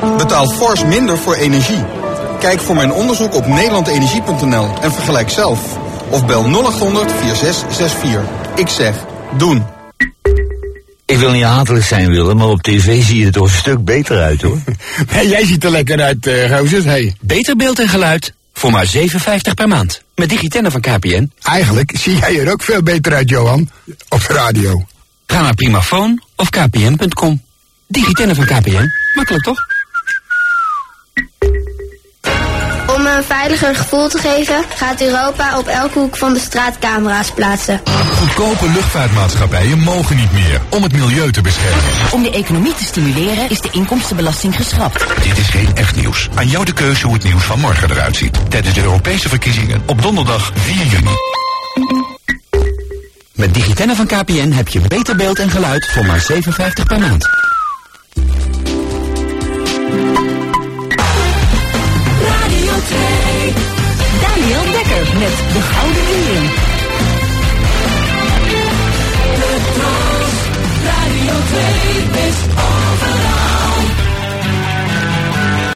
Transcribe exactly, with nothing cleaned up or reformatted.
Betaal fors minder voor energie. Kijk voor mijn onderzoek op nederlandenergie punt n l en vergelijk zelf. Of bel nul acht honderd vier zes zes vier. Ik zeg, doen. Ik wil niet hatelijk zijn, Willem, maar op tv zie je er toch een stuk beter uit, hoor. Hey, jij ziet er lekker uit, uh, Gozes, hey. Beter beeld en geluid voor maar zeven vijftig per maand. Met Digitenne van K P N. Eigenlijk zie jij er ook veel beter uit, Johan. Op de radio. Ga naar Primafoon of k p n punt com. Digitenne van K P N. Makkelijk, toch? Om een veiliger gevoel te geven, gaat Europa op elke hoek van de straat camera's plaatsen. Goedkope luchtvaartmaatschappijen mogen niet meer om het milieu te beschermen. Om de economie te stimuleren is de inkomstenbelasting geschrapt. Dit is geen echt nieuws. Aan jou de keuze hoe het nieuws van morgen eruit ziet. Tijdens de Europese verkiezingen op donderdag vier juni. Met Digitenne van K P N heb je beter beeld en geluid voor maar zeven vijftig per maand. Radio twee. Daniel Dekker met De Gouden Earring.